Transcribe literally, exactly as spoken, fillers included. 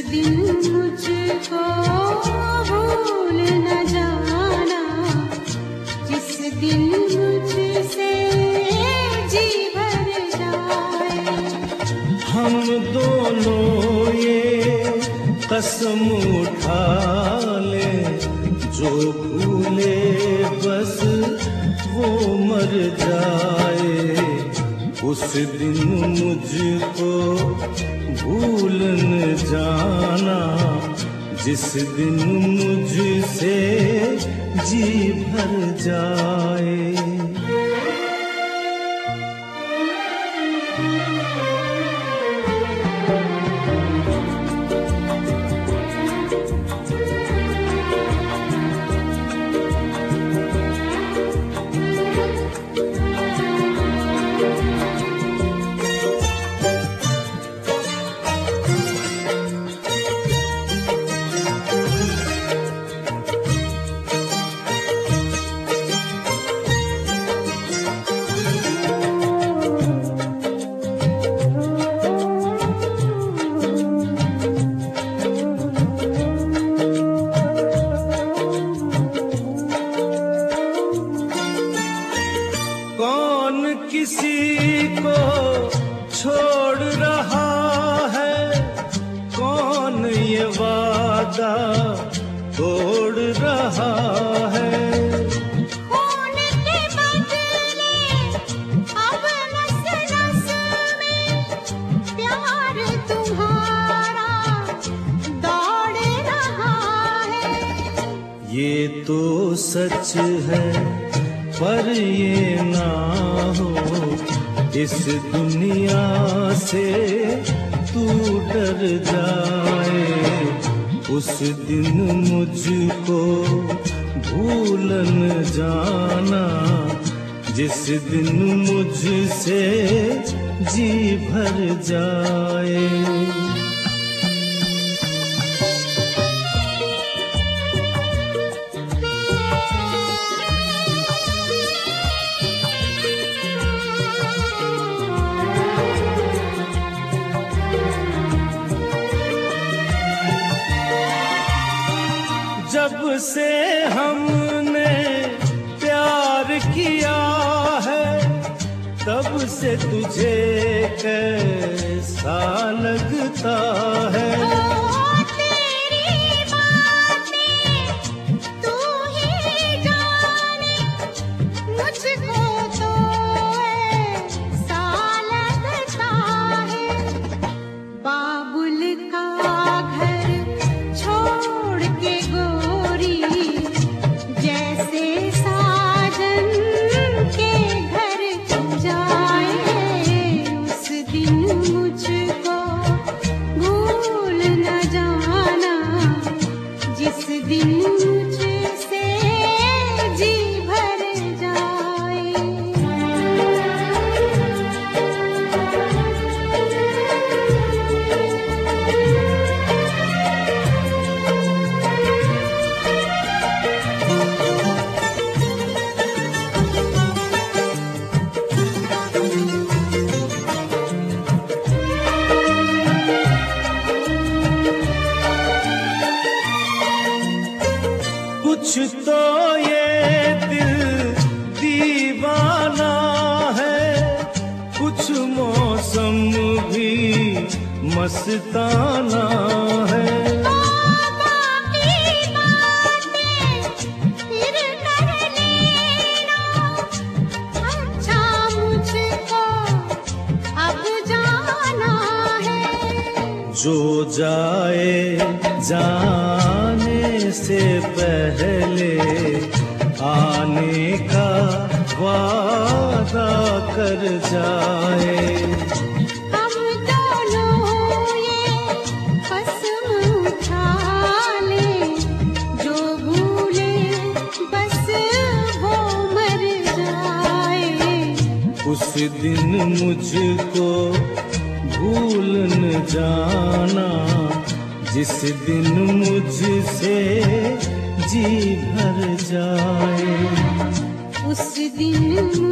दिन मुझको भूल न जाना, जिस दिन मुझसे जी भर जाए। हम दोनों ये कसम उठा ले, जो भूले बस वो मर जाए। उस दिन मुझको भूल न जाना, जिस दिन मुझसे जी भर जाए। किसी को छोड़ रहा है, कौन ये वादा तोड़ रहा है। खून के बदले अब नस नस में प्यार तुम्हारा दौड़ रहा है। ये तो सच है पर ये ना हो, इस दुनिया से तू डर जाए। उस दिन मुझको भूल न जाना, जिस दिन मुझसे जी भर जाए। जब से हमने प्यार किया है, तब से तुझे कैसा लगता है। ओ तेरी बातें तू ही जाने, मुझको तो ऐसा लगता है। बाबुल का घर छोड़ के गोरी, जैसे साजन के घर जाए। उस दिन मुझको भूल न जाना, जिस दिन मुझसे जी भर जाए। कुछ तो ये दिल दीवाना है, कुछ मौसम भी मस्ताना है। बाकी बातें फिर कर लेना, अच्छा मुझको अब जाना है। जो जाए जाने से पहले आने का वादा कर जाए। हम दोनों ये कसम उठा लें, जो भूले बस वो मर जाए। उस दिन मुझको भूल न जाना, जिस दिन मुझसे जी भर जाए। उस दिन